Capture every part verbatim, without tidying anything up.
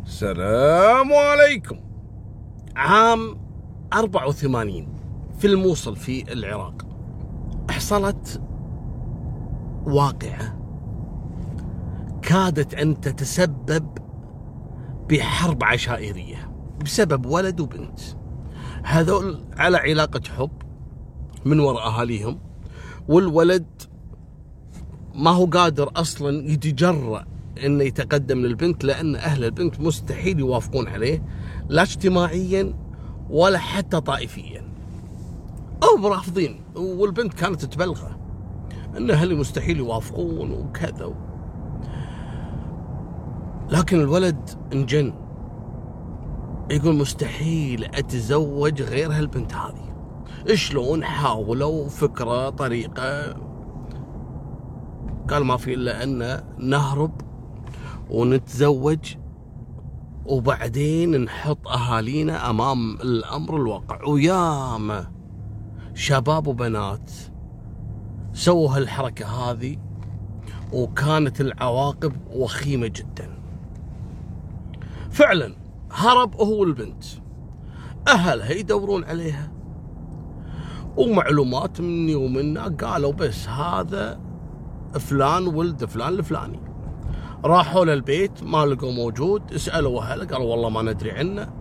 السلام عليكم. عام أربعة وثمانين في الموصل في العراق حصلت واقعة كادت أن تتسبب بحرب عشائرية بسبب ولد وبنت. هذول على علاقة حب من وراء أهاليهم، والولد ما هو قادر أصلا يتجرأ انه يتقدم للبنت لان اهل البنت مستحيل يوافقون عليه، لا اجتماعيا ولا حتى طائفيا، او رافضين. والبنت كانت تبلغه ان اهلي مستحيل يوافقون وكذا، لكن الولد انجن يقول مستحيل اتزوج غير هالبنت هذه. شلون؟ حاولوا فكره طريقه، قال ما في الا ان نهرب ونتزوج وبعدين نحط أهالينا أمام الأمر الواقع. وياما شباب وبنات سووا هالحركة هذه وكانت العواقب وخيمة جدا. فعلا هرب هو والبنت، أهلها يدورون عليها ومعلومات مني ومنا قالوا بس هذا فلان ولد فلان الفلاني. راحوا للبيت ما لقوا موجود، اسألوا أهله قالوا والله ما ندري عنه،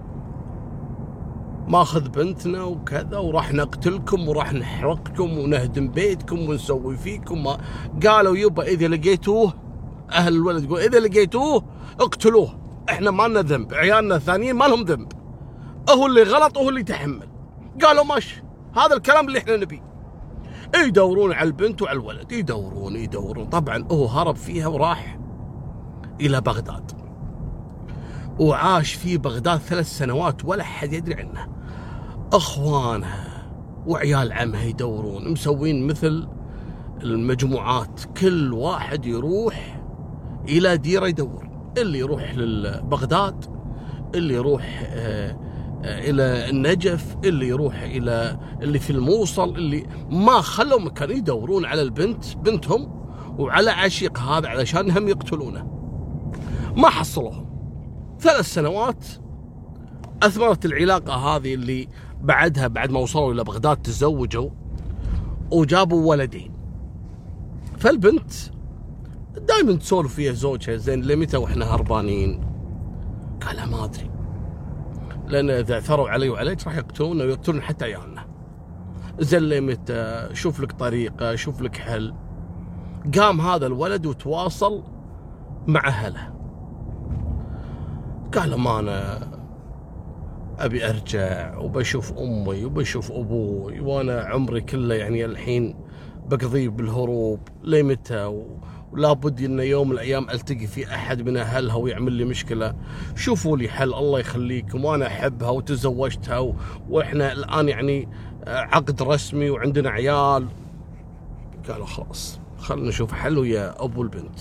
ماخذ بنتنا وكذا وراح نقتلكم وراح نحرقكم ونهدم بيتكم ونسوي فيكم. ما قالوا يبا إذا لقيتوه، أهل الولد يقول إذا لقيتوه اقتلوه، احنا ما لنا ذنب، عيالنا الثانيين ما لهم ذنب، هو اللي غلط وهو اللي يتحمل. قالوا ماشي، هذا الكلام اللي احنا نبيه. يدورون على البنت وعلى الولد، يدورون يدورون طبعا هو هرب فيها وراح إلى بغداد، وعاش في بغداد ثلاث سنوات ولا حد يدري عنه. أخوانها وعيال عمها يدورون، مسوين مثل المجموعات، كل واحد يروح إلى ديرة يدور، اللي يروح لبغداد، اللي يروح آه إلى النجف، اللي يروح إلى اللي في الموصل، اللي ما خلوا مكان يدورون على البنت بنتهم وعلى عشيق هذا علشان هم يقتلونه. ما حصلوهم. ثلاث سنوات أثمرت العلاقة هذه اللي بعدها بعد ما وصلوا إلى بغداد تزوجوا وجابوا ولدين. فالبنت دائما تسولف فيها زوجها زين لمتى واحنا هربانين؟ قال ما أدري، لأن إذا اعثروا علي وعليك راح يقتلونا ويقتلون حتى عيالنا. زين لمتى؟ شوف لك طريقة، شوف لك حل. قام هذا الولد وتواصل مع أهله، قال ما أنا أبي أرجع وبشوف أمي وبشوف أبوي، وأنا عمري كله يعني الحين بقضيه بالهروب لمتى، ولا بد إن يوم من الأيام ألتقي في أحد من أهلها ويعمل لي مشكلة. شوفوا لي حل الله يخليكم، وأنا أحبها وتزوجتها و... وإحنا الآن يعني عقد رسمي وعندنا عيال. قالوا خلاص خلنا نشوف حل ويا أبو البنت.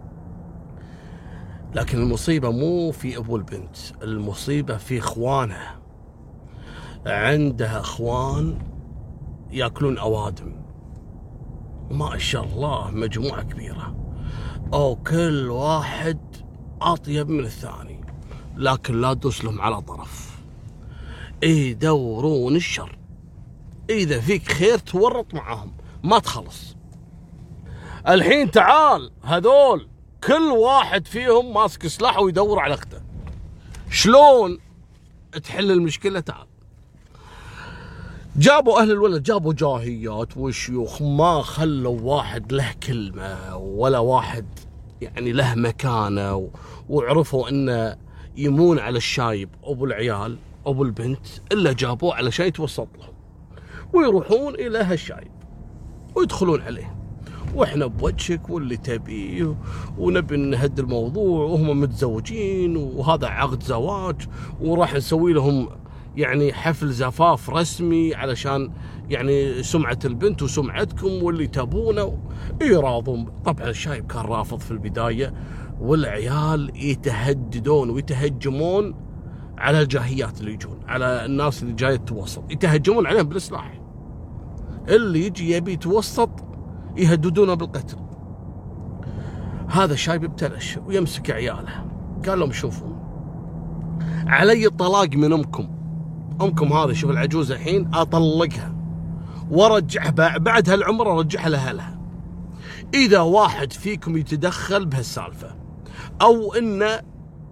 لكن المصيبة مو في أبو البنت، المصيبة في إخوانها. عندها إخوان يأكلون أوادم، ما شاء الله مجموعة كبيرة، أو كل واحد أطيب من الثاني، لكن لا تدوس لهم على طرف، يدورون الشر. إذا فيك خير تورط معاهم ما تخلص. الحين تعال هذول كل واحد فيهم ماسك سلاح ويدور على اخته. شلون تحل المشكلة؟ تعال جابوا أهل الولد، جابوا جاهيات وشيوخ، ما خلوا واحد له كلمة ولا واحد يعني له مكانة، وعرفوا أنه يمون على الشايب أبو العيال أبو البنت إلا جابوه علشان يتوسط لهم، ويروحون إلى هالشايب ويدخلون عليه، واحنا بوجهك واللي تبيه ونبي نهد الموضوع، وهم متزوجين وهذا عقد زواج، وراح نسوي لهم يعني حفل زفاف رسمي علشان يعني سمعة البنت وسمعتكم واللي تبونه. يراضون. طبعا الشايب كان رافض في البداية، والعيال يتهددون ويتهجمون على الجاهيات اللي يجون، على الناس اللي جاية توسط، يتهجمون عليهم بالسلاح. اللي يجي يبي يتوسط يهددونه بالقتل. هذا الشايب ابتلش ويمسك عياله، قال لهم شوفوا علي الطلاق من امكم. امكم هذه شوف العجوز الحين اطلقها وارجعها بعد هالعمر، ارجعها لاهلها. اذا واحد فيكم يتدخل بهالسالفه او انه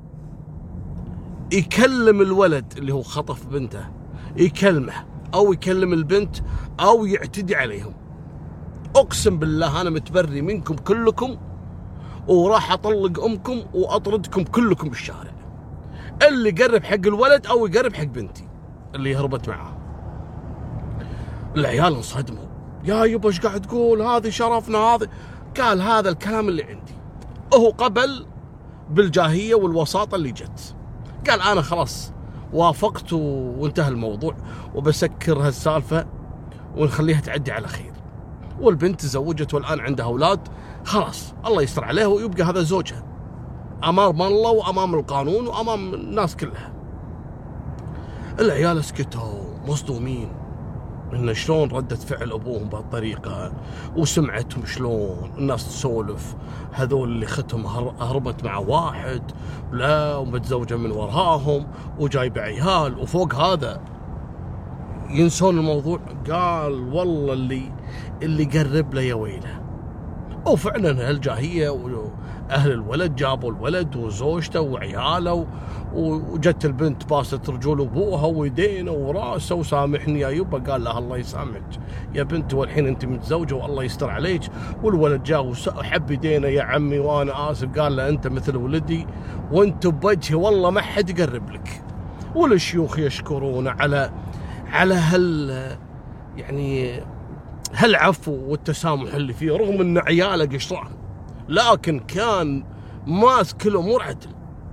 يكلم الولد اللي هو خطف بنته، يكلمه او يكلم البنت او يعتدي عليهم، اقسم بالله انا متبري منكم كلكم وراح اطلق امكم واطردكم كلكم بالشارع. اللي يقرب حق الولد او يقرب حق بنتي اللي هربت معاه. العيال انصدموا، يا يبا ايش قاعد تقول؟ هذه شرفنا هذا. قال هذا الكلام اللي عندي. هو قبل بالجاهيه والوساطه اللي جت. قال انا خلاص وافقت وانتهى الموضوع وبسكر هالسالفه ونخليها تعدي على خير. والبنت تزوجت والان عندها اولاد، خلاص الله يستر عليها ويبقى هذا زوجها امام الله وامام القانون وامام الناس كلها. العيال سكتوا مصدومين ان شلون ردة فعل ابوهم بهالطريقه، وسمعتهم شلون الناس تسولف هذول اللي ختهم هربت مع واحد لا ومتزوجه من وراهم وجايبه عيال، وفوق هذا ينسون الموضوع. قال والله اللي اللي قرب له يا ويله. وفعلا هالجاهيه واهل الولد جابوا الولد وزوجته وعياله، وجت البنت باست رجول ابوها ويدينه وراسه وسامحني يا يبا. قال لها الله يسامحك يا بنت، والحين انت متزوجه والله يستر عليك. والولد جاء وحب يدينه يا عمي وانا اسف. قال له انت مثل ولدي وانت بوجهي والله ما حد يقرب لك. والشيوخ يشكرون على على هال يعني هالعفو والتسامح اللي فيه، رغم ان عياله قشطان لكن كان ماسك الامور عدل.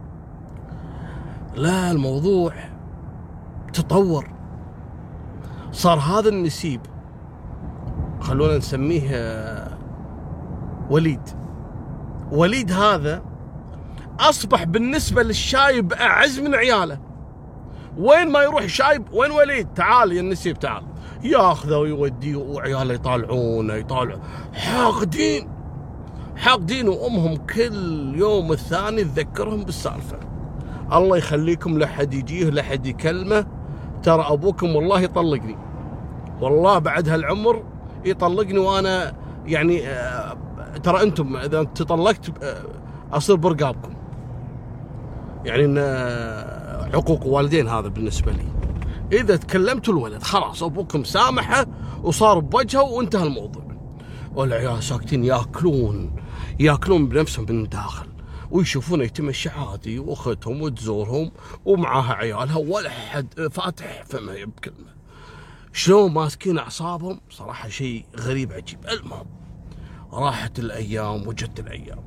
لا الموضوع تطور، صار هذا النسيب خلونا نسميه وليد. وليد هذا اصبح بالنسبه للشايب اعز من عياله. وين ما يروح شايب وين وليد؟ تعال يا النسيب تعال، ياخذه ويوديه وعياله يطالعونه يطالعوا حاقدين حاقدين. وامهم كل يوم الثاني تذكرهم بالسالفه. الله يخليكم لا حد يجيه لا حد يكلمه، ترى ابوكم والله يطلقني، والله بعد هالعمر يطلقني وانا يعني آه ترى انتم اذا تطلقت آه اصير برقابكم. يعني ان آه حقوق والدين هذا بالنسبه لي. اذا تكلمتوا الولد خلاص ابوكم سامحه وصار بوجهه وانتهى الموضوع. والعيال ساكتين ياكلون ياكلون بنفسهم من الداخل، ويشوفونه يتمشى عادي واختهم وتزورهم ومعاها عيالها ولا حد فاتح فمه بكلمه. شلون ماسكين اعصابهم صراحه شيء غريب عجيب. المهم راحت الايام وجت الايام،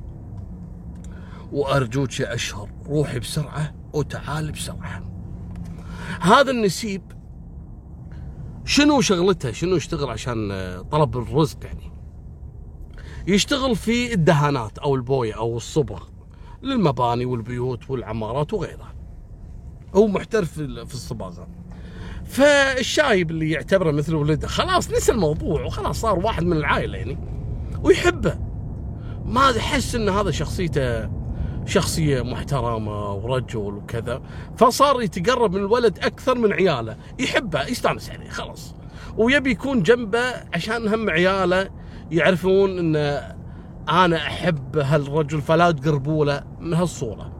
وارجوك يا اشهر روحي بسرعه وتعالي بسرعه. هذا النسيب شنو شغلته؟ شنو يشتغل عشان طلب الرزق؟ يعني يشتغل في الدهانات او البويه او الصبغ للمباني والبيوت والعمارات وغيرها. هو محترف في الصباغه. فالشايب اللي يعتبره مثل ولده خلاص نسى الموضوع وخلاص صار واحد من العائله يعني ويحبه. ما يحس ان هذا شخصيته شخصيه محترمه ورجل وكذا، فصار يتقرب من الولد اكثر من عياله، يحبه يستانس عليه خلاص، ويبي يكون جنبه عشان هم عياله يعرفون ان انا احب هالرجل فلا تقربوا له من هالصوره.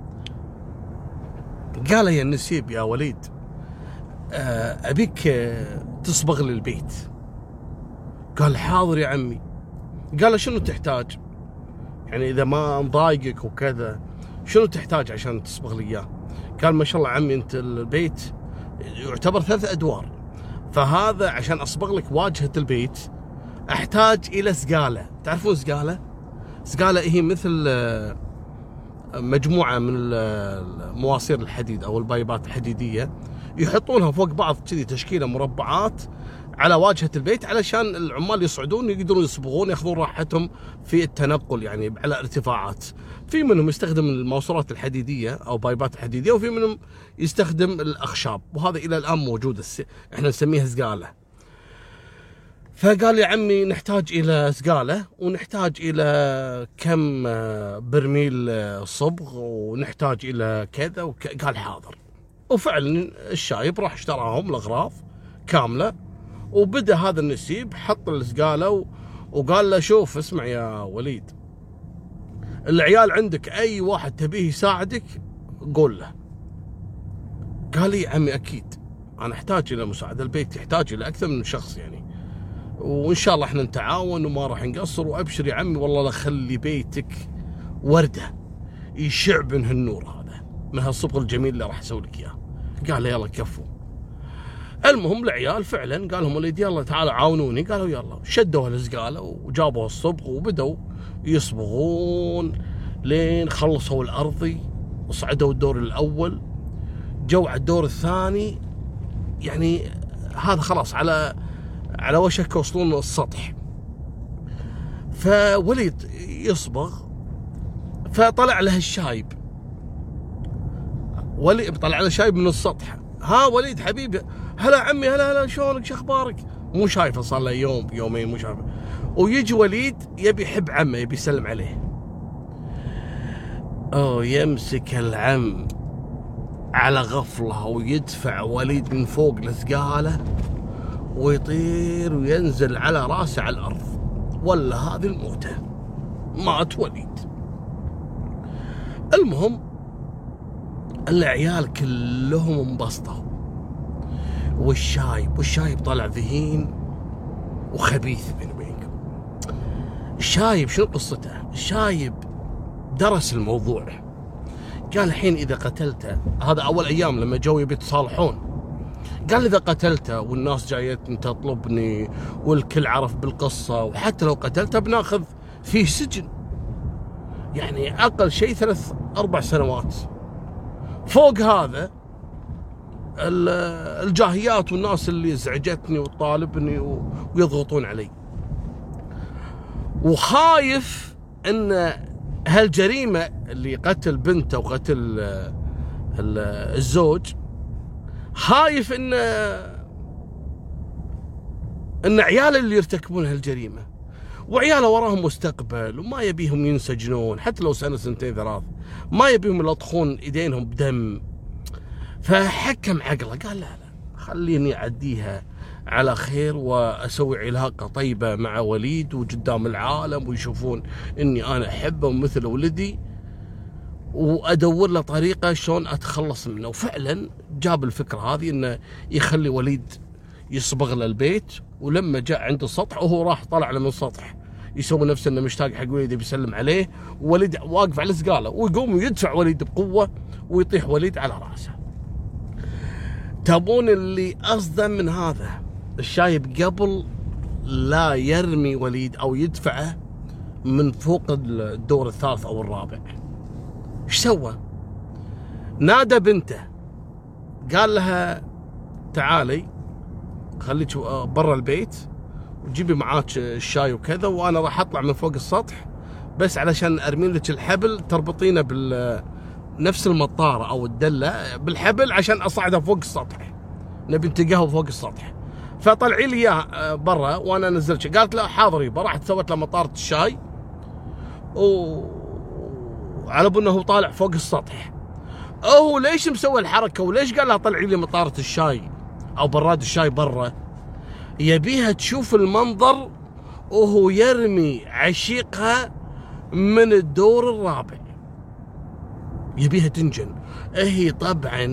قال يا النسيب يا وليد ابيك تصبغ لي البيت. قال حاضر يا عمي. قال شنو تحتاج؟ يعني اذا ما مضايقك وكذا شنو تحتاج عشان تصبغ لي اياه؟ قال ما شاء الله عمي انت البيت يعتبر ثلاث ادوار، فهذا عشان اصبغ لك واجهه البيت احتاج الى سقاله. تعرفون سقاله؟ سقاله هي مثل مجموعه من مواسير الحديد او البايبات الحديديه يحطونها فوق بعض كذي تشكيله مربعات على واجهه البيت علشان العمال يصعدون يقدرون يصبغون ياخذون راحتهم في التنقل يعني على ارتفاعات. في منهم يستخدم الموصلات الحديديه او بايبات الحديديه وفي منهم يستخدم الاخشاب، وهذا الى الان موجود الس... احنا نسميها سقاله. فقال يا عمي نحتاج الى سقاله ونحتاج الى كم برميل صبغ ونحتاج الى كذا وك... قال حاضر. وفعلا الشايب راح اشتراهم الأغراض كاملة، وبدأ هذا النسيب حط الزقالة وقال له شوف اسمع يا وليد، العيال عندك أي واحد تبيه يساعدك قول له. قال لي عمي أكيد أنا أحتاج إلى مساعدة، البيت يحتاج إلى أكثر من شخص يعني، وإن شاء الله إحنا نتعاون وما راح نقصر، وأبشر يا عمي والله لا خلي بيتك وردة يشع منه النور هذا من هالصبغ الجميل اللي راح أسوي لك إياه. قال له يلا كفو. المهم العيال فعلا قال لهم وليد يلا تعالوا عاونوني، قالوا يلا، شدوا الزقالة وجابوا الصبغ وبدوا يصبغون لين خلصوا الأرضي وصعدوا الدور الأول. جو على الدور الثاني يعني هذا خلاص على على وشك يوصلون السطح. فوليد يصبغ، فطلع له الشايب، وليد طلع له شايب من السطح. ها وليد حبيبي، هلا عمي، هلا هلا شلونك شو اخبارك؟ مو شايفه صار له يوم يومين مو شايفه. ويجي وليد يبي يحب عمه، يبي يسلم عليه. اوه يمسك العم على غفله ويدفع وليد من فوق الزقاله ويطير وينزل على راسه على الارض. ولا هذه الموتة، مات وليد. المهم العيال كلهم انبسطوا، والشايب والشايب طلع ذهين وخبيث بيني وبينكم. الشايب شنو قصته؟ الشايب درس الموضوع، قال الحين اذا قتلته، هذا اول ايام لما جو يبي يتصالحون، قال اذا قتلته والناس جايتني تطلبني والكل عرف بالقصه، وحتى لو قتلته بناخذ فيه سجن، يعني اقل شيء ثلاث اربع سنوات. فوق هذا الجاهيات والناس اللي ازعجتني وتطالبني ويضغطون علي. وخايف ان هالجريمه اللي قتل بنته وقتل الزوج، خايف ان ان عياله اللي يرتكبون هالجريمه، وعياله وراهم مستقبل وما يبيهم ينسجنون حتى لو سنه سنتين ثلاث، ما يبيهم يلطخون ايدينهم بدم. فحكم عقله، قال لا لا خليني اعديها على خير واسوي علاقه طيبه مع وليد وقدام العالم ويشوفون اني انا احبه مثل ولدي، وادور له طريقه شلون اتخلص منه. وفعلا جاب الفكره هذه انه يخلي وليد يصبغ له البيت، ولما جاء عند السطح وهو راح طلع له من السطح يسوي نفسه انه مشتاق حق وليد بيسلم عليه، ووليد واقف على الزقاله ويقوم ويدفع وليد بقوه ويطيح وليد على راسه. تبون اللي اصدم من هذا؟ الشايب قبل لا يرمي وليد او يدفعه من فوق الدور الثالث او الرابع، ايش سوى؟ نادى بنته، قال لها تعالي خليك برا البيت وجيبي معاك الشاي وكذا، وانا راح اطلع من فوق السطح بس علشان ارمي لك الحبل تربطينه بال نفس المطاره او الدله بالحبل عشان اصعده فوق السطح، نبي نتقهوى فوق السطح، فطلعي لي اياه برا وانا انزلك. قالت له حاضر يبا. راحت سوت له مطاره الشاي و على انه هو طالع فوق السطح. هو ليش مسوي الحركه وليش قال لها طلعي لي مطاره الشاي او براد الشاي برا؟ يبيها تشوف المنظر وهو يرمي عشيقها من الدور الرابع، يبيها تنجن. هي طبعا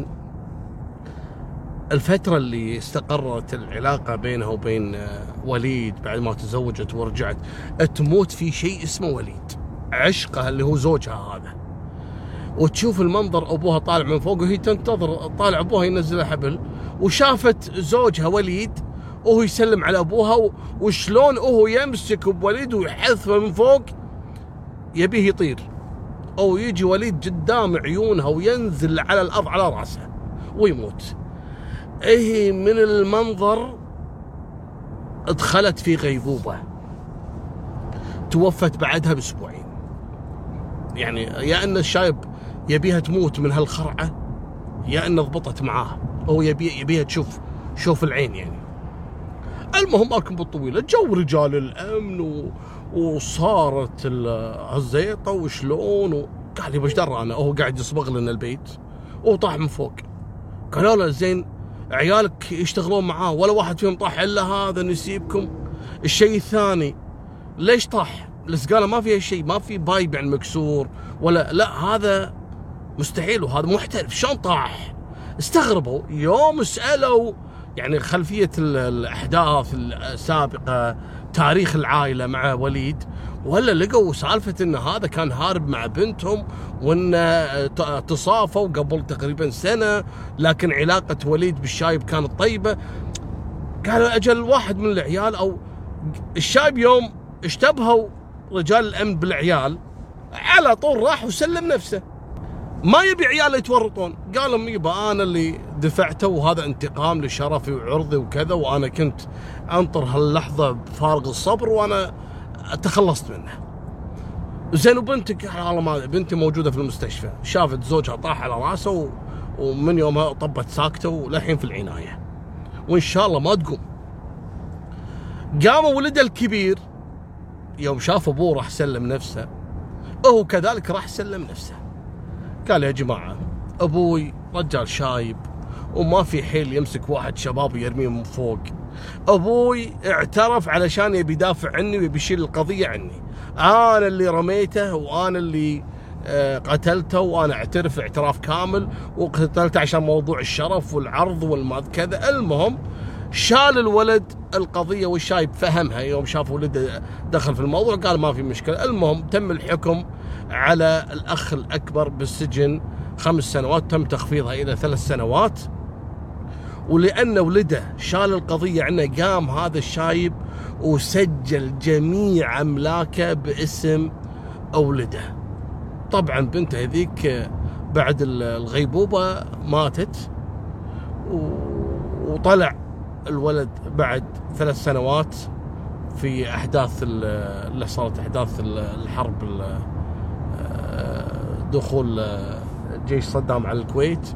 الفترة اللي استقرت العلاقة بينها وبين وليد بعد ما تزوجت ورجعت، تموت في شيء اسمه وليد، عشقها اللي هو زوجها هذا. وتشوف المنظر ابوها طالع من فوق وهي تنتظر طالع ابوها ينزل حبل، وشافت زوجها وليد وهو يسلم على ابوها وشلون وهو يمسك بوليد ويحذفه من فوق يبيه يطير، او يجي وليد قدام عيونها وينزل على الارض على راسه ويموت. هي من المنظر دخلت في غيبوبة، توفت بعدها باسبوعين. يعني يا ان الشايب يبيها تموت من هالخرعة، يا ان ضبطت معاه هو يبي يبيها تشوف شوف العين يعني. المهم اكم بالطويلة جو رجال الامن و... وصارت الزيطة وشلون و... قال لي وش درى انا، هو قاعد يصبغ لنا البيت وطاح من فوق. قالوا له زين عيالك يشتغلون معاه ولا واحد فيهم طاح الا هذا نسيبكم. الشيء الثاني ليش طاح؟ السقاله ما فيها شيء، ما في بايب يعني مكسور ولا لا، هذا مستحيل وهذا محترف شلون طاح؟ استغربوا يوم سالوا يعني خلفيه الاحداث السابقه، تاريخ العائله مع وليد، ولا لقوا سالفه ان هذا كان هارب مع بنتهم وان تصافوا قبل تقريبا سنه، لكن علاقه وليد بالشايب كانت طيبه. قالوا اجل واحد من العيال او الشايب يوم اشتبهوا رجال الامن بالعيال على طول راح وسلم نفسه، ما يبي عياله يتورطون. قال لهم يبا انا اللي دفعته وهذا انتقام لشرفي وعرضي وكذا، وانا كنت انطر هاللحظه بفارغ الصبر وانا تخلصت منه. زين وبنتك؟ قال والله ما بنتي موجوده في المستشفى، شافت زوجها طاح على راسه و... ومن يومها طبت ساكته وللحين في العنايه وان شاء الله ما تقوم. قام ولده الكبير يوم شاف ابوه راح سلم نفسه، هو كذلك راح سلم نفسه. قال يا جماعه ابوي رجال شايب وما في حيل يمسك واحد شباب ويرميه من فوق. ابوي اعترف علشان يبي يدافع عني ويبي يشيل القضيه عني. انا اللي رميته وانا اللي قتلته، وانا اعترف اعتراف كامل وقتلته عشان موضوع الشرف والعرض والماذ كذا. المهم شال الولد القضيه والشايب فهمها يوم شاف ولده دخل في الموضوع قال ما في مشكله. المهم تم الحكم على الاخ الاكبر بالسجن خمس سنوات، تم تخفيضها الى ثلاث سنوات، ولأن ولده شال القضية عنه قام هذا الشايب وسجل جميع أملاكه باسم ولده. طبعا بنته هذيك بعد الغيبوبة ماتت، وطلع الولد بعد ثلاث سنوات في أحداث اللي صارت أحداث الحرب، دخول جيش صدام على الكويت،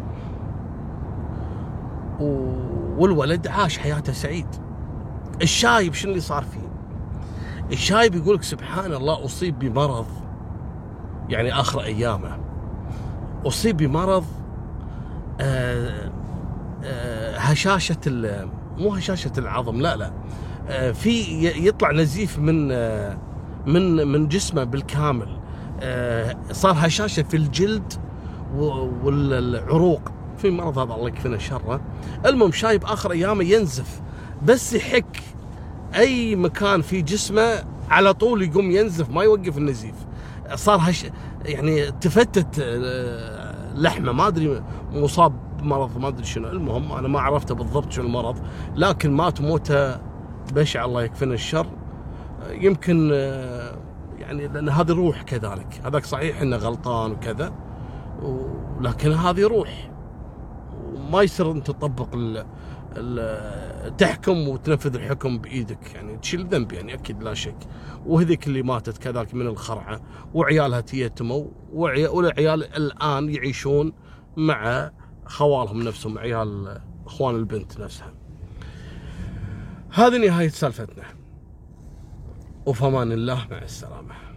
والولد عاش حياته سعيد. الشايب شنو اللي صار فيه؟ الشايب يقولك سبحان الله أصيب بمرض، يعني آخر أيامه أصيب بمرض آه آه هشاشة، مو هشاشة العظم، لا لا آه في يطلع نزيف من آه من من جسمه بالكامل، آه صار هشاشة في الجلد والعروق، في مرض هذا الله يكفينا شره. المهم شايب اخر ايامه ينزف، بس يحك اي مكان في جسمه على طول يقوم ينزف، ما يوقف النزيف. صار هش يعني تفتت لحمه، ما ادري مصاب بمرض ما ادري شنو. المهم انا ما عرفته بالضبط شنو المرض، لكن مات موته بشعه الله يكفينا الشر. يمكن يعني لان هذه روح كذلك، هذاك صحيح انه غلطان وكذا، ولكن هذه روح، ما يصير انت تطبق ال ال تحكم وتنفذ الحكم بايدك، يعني تشيل ذنب يعني اكيد لا شك. وهذيك اللي ماتت كذلك من الخرعه، وعيالها تيتموا، والعيال الان يعيشون مع خوالهم نفسهم، عيال اخوان البنت نفسها. هذه نهايه سالفتنا، وفي امان الله، مع السلامه.